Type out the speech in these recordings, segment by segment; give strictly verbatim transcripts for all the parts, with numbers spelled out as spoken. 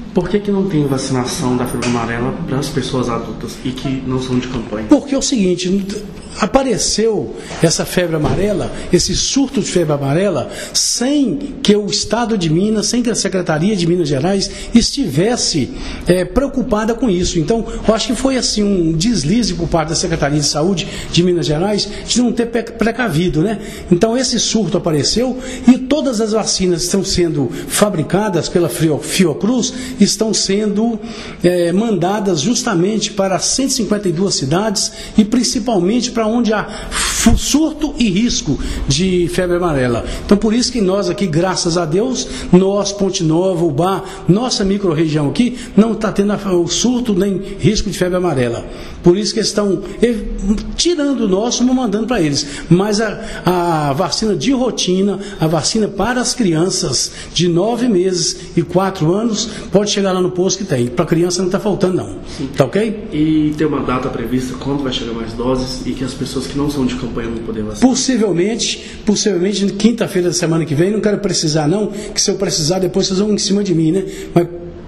Por que que não tem vacinação da febre amarela para as pessoas adultas e que não são de campanha? Porque é o seguinte, apareceu essa febre amarela, esse surto de febre amarela, sem que o Estado de Minas, sem que a Secretaria de Minas Gerais estivesse é, preocupada com isso. Então, eu acho que foi assim um deslize por parte da Secretaria de Saúde de Minas Gerais de não ter precavido, né? Então, esse surto apareceu e todas as vacinas estão sendo fabricadas pela Fiocruz, estão sendo é, mandadas justamente para cento e cinquenta e duas cidades e principalmente para onde há surto e risco de febre amarela. Então, por isso que nós aqui, graças a Deus, nós, Ponte Nova, Ubá, nossa micro-região aqui, não está tendo o surto nem risco de febre amarela. Por isso que estão tirando o nosso, não mandando para eles. Mas a, a vacina de rotina, a vacina para as crianças de nove meses e quatro anos, pode chegar lá no posto que tem. Para a criança não está faltando, não. Tá ok? E tem uma data prevista quando vai chegar mais doses e que as pessoas que não são de campanha vão poder vacinar? Possivelmente, possivelmente, quinta-feira da semana que vem, não quero precisar não, que se eu precisar depois vocês vão em cima de mim, né? Mas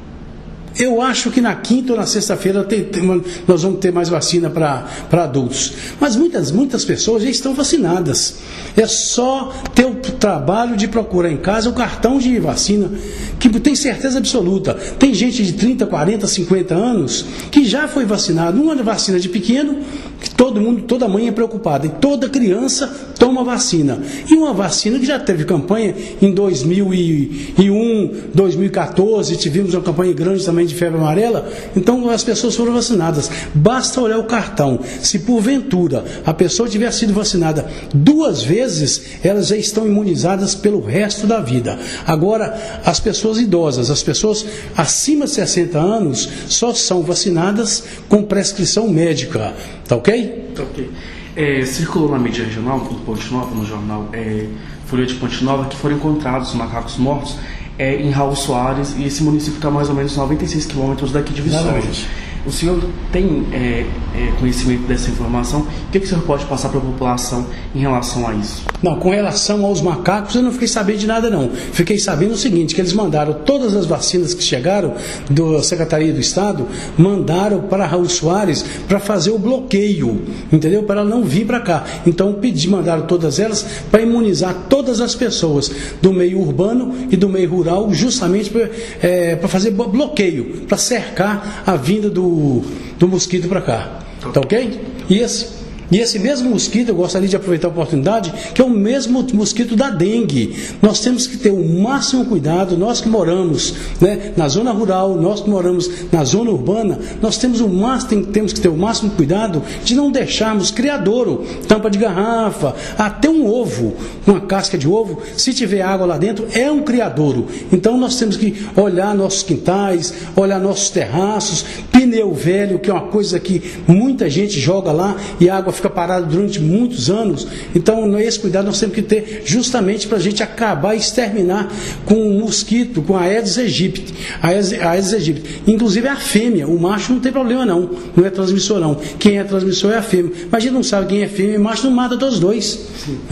eu acho que na quinta ou na sexta-feira nós vamos ter mais vacina para adultos. Mas muitas, muitas pessoas já estão vacinadas. É só ter o trabalho de procurar em casa o cartão de vacina, que tem certeza absoluta. Tem gente de trinta, quarenta, cinquenta anos que já foi vacinado. Uma vacina de pequeno, que todo mundo, toda mãe é preocupada. E toda criança toma vacina. E uma vacina que já teve campanha em dois mil e um, dois mil e quatorze, tivemos uma campanha grande também de febre amarela, então as pessoas foram vacinadas. Basta olhar o cartão. Se porventura a pessoa tiver sido vacinada duas vezes, elas já estão imunizadas pelo resto da vida. Agora, as pessoas idosas, as pessoas acima de sessenta anos, só são vacinadas com prescrição médica. Tá ok? Tá ok. É, circulou na mídia regional, do Ponte Nova, no jornal é, Folha de Ponte Nova, que foram encontrados macacos mortos É, em Raul Soares, e esse município está mais ou menos noventa e seis quilômetros daqui de Viçosa. O senhor tem é, é, conhecimento dessa informação? O que, que o senhor pode passar para a população em relação a isso? Não, com relação aos macacos eu não fiquei sabendo de nada não. Fiquei sabendo o seguinte, que eles mandaram todas as vacinas que chegaram da Secretaria do Estado, mandaram para Raul Soares para fazer o bloqueio, entendeu? Para ela não vir para cá. Então pedi, mandaram todas elas para imunizar todas as pessoas do meio urbano e do meio rural, justamente para é, para fazer bloqueio, para cercar a vinda do do mosquito para cá, tá ok? E esse, e esse mesmo mosquito, eu gostaria de aproveitar a oportunidade, que é o mesmo mosquito da dengue. Nós temos que ter o máximo cuidado, nós que moramos, né, na zona rural, nós que moramos na zona urbana, nós temos, o máximo, temos que ter o máximo cuidado de não deixarmos criadouro, tampa de garrafa, até um ovo, uma casca de ovo, se tiver água lá dentro, é um criadouro. Então nós temos que olhar nossos quintais, olhar nossos terraços, pneu velho, que é uma coisa que muita gente joga lá e a água fica parada durante muitos anos. Então esse cuidado nós temos que ter justamente para a gente acabar e exterminar com o mosquito, com a Aedes aegypti. A Aedes aegypti. Inclusive a fêmea, o macho não tem problema não, não é transmissor não. Quem é transmissor é a fêmea. Mas a gente não sabe quem é fêmea e macho, não mata todos os dois. Sim.